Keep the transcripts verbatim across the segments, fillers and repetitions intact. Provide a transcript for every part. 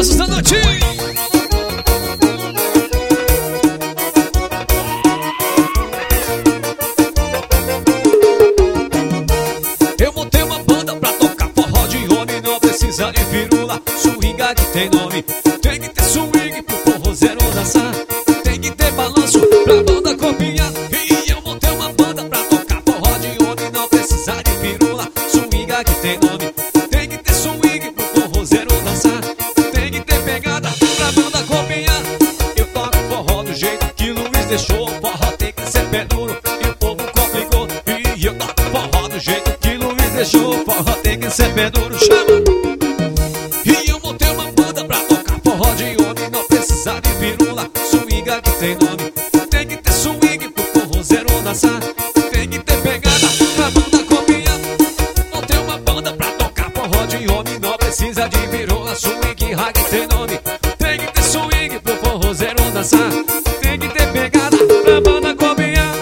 Anjos da noite. Eu montei uma banda pra tocar forró de homem. Não precisa de firula, swinga que tem nome. Tem que ter swing pro forrozeiro dançar. Tem que ter balanço pra banda copiar. E eu montei uma banda pra tocar forró de homem. Não precisa de firula, swinga que tem nome. Tem que ter swing pro forrozeiro dançar. Tem que ter pegada pra banda copiar. Eu toco forró do jeito que Luiz deixou. Forró tem que ser pé duro e o povo complicou. E eu toco forró do jeito que Luiz deixou. Forró tem que ser pé duro, chama. E eu montei uma banda pra tocar forró de homem. Não precisa de pirula, swinga que tem nome. Tem que ter swing pro forrozeiro dançar. Tem que ter pegada pra banda copiar. Montei uma banda pra tocar forró de homem. Não precisa de pirula, swing, rag tem nome. Tem que ter swing pro forrozeiro dançar. Tem que ter pegada pra banda copiar.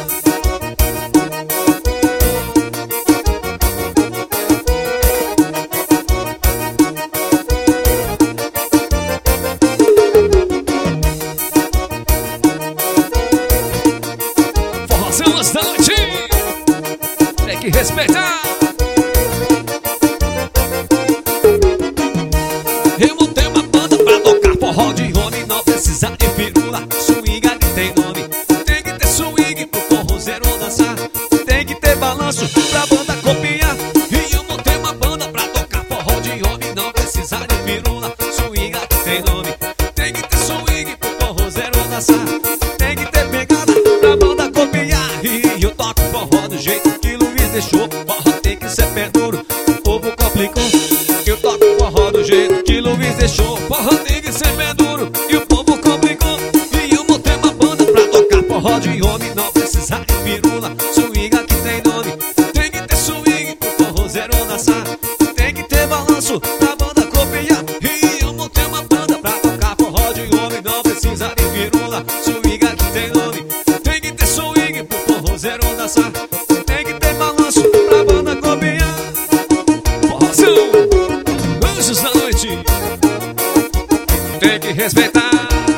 Forrozelas da noite, tem que respeitar. Eu montei uma banda pra tocar forró de homem. Não precisa de firula, swinga que tem nome. Tem que ter swing pro forrozeiro dançar. Tem que ter balanço pra banda copiar. E eu montei uma banda pra tocar forró de homem. Não precisa de firula, swinga que tem nome. Tem que ter swing pro forrozeiro dançar. Tem que ter pegada pra banda copiar. E eu toco forró do jeito que Luiz deixou. Forró tem que ser pé duro, o povo complicou. Eu toco forró do jeito que Luiz deixou. Forró tem que ser pé duro e o povo complicou. E eu montei uma banda pra tocar forró de homem. Não precisa de pirula, swinga que tem nome. Tem que ter swing pro forrozeiro dançar. Tem que ter balanço pra banda copiar. E eu montei uma banda pra tocar forró de homem. Não precisa de pirula, swinga que tem nome. Tem que ter swing pro forrozeiro dançar. Tem que ter balanço pra banda copiar. Forrozão, Anjos da noite, tem que respeitar.